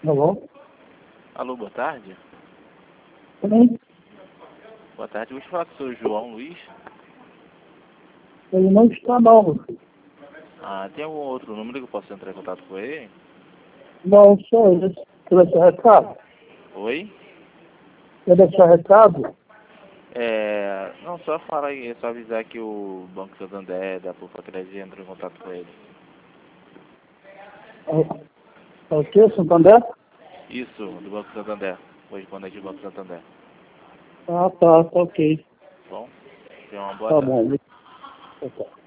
Alô? Alô, boa tarde. Sim, Boa tarde. Vou falar com o senhor João Luiz. ele não está não. Tem algum outro número que eu possa entrar em contato com ele? Não, só ele. Quer deixar recado? Oi? Quer deixar recado? Não, só falar aí, é só avisar que o Banco Santander da Pufacred entrou em contato com ele. É o que, Santander? Isso, do Banco Santander. Vou responder aqui do Banco Santander. Ah, tá ok. Bom, tenha uma boa Tá tarde. bom. Tá.